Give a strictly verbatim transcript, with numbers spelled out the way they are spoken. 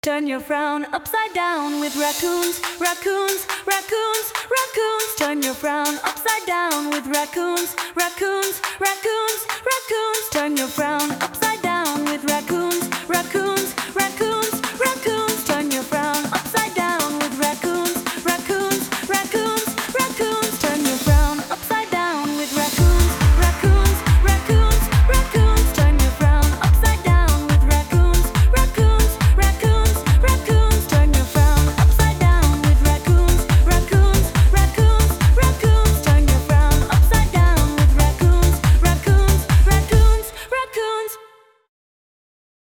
Turn your frown upside down with raccoons, raccoons, raccoons, raccoons. Turn your frown upside down with raccoons, raccoons, raccoons, raccoons. Turn your frown